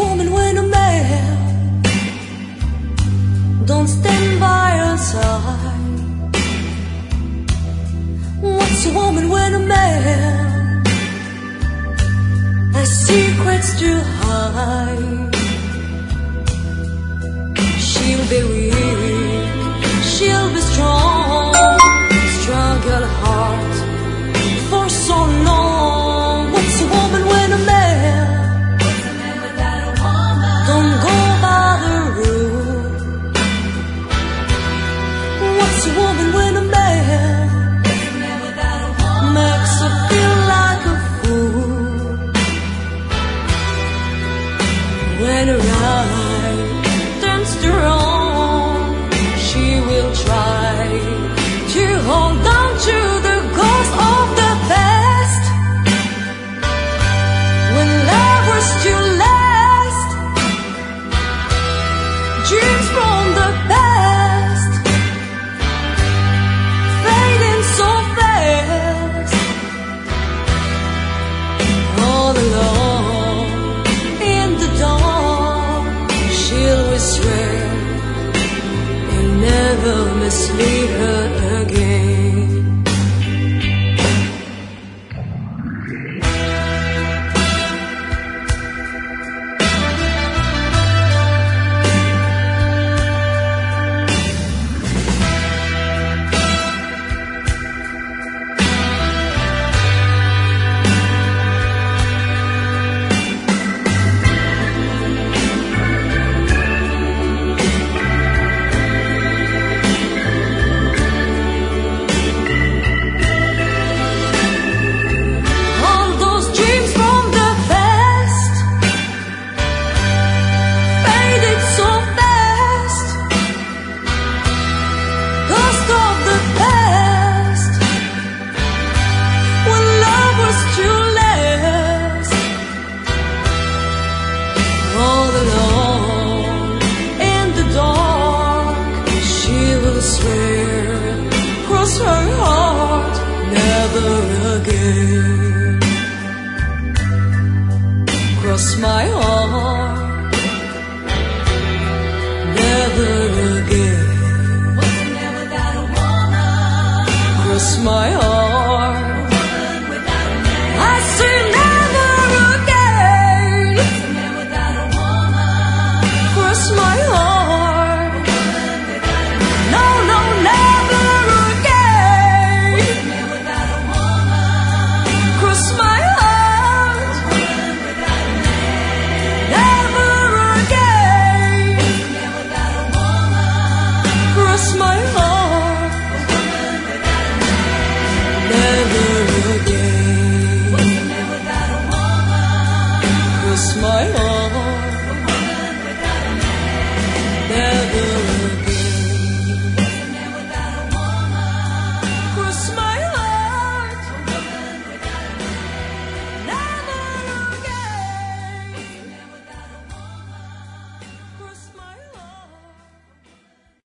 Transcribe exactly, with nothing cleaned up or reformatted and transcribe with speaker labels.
Speaker 1: woman when a man don't stand by her side? What's a woman when a man has secrets to hide? She'll be weak, she'll be strong, struggle hard for so long. What's a woman when a man don't go by the rule? What's a woman when a man makes her feel like a fool? When her eye turns to wrong, she will try to hold on to the ghost of the past. When love was to last, dreams from the past fading so fast. All alone in the dark, she'll whisper and never mislead her.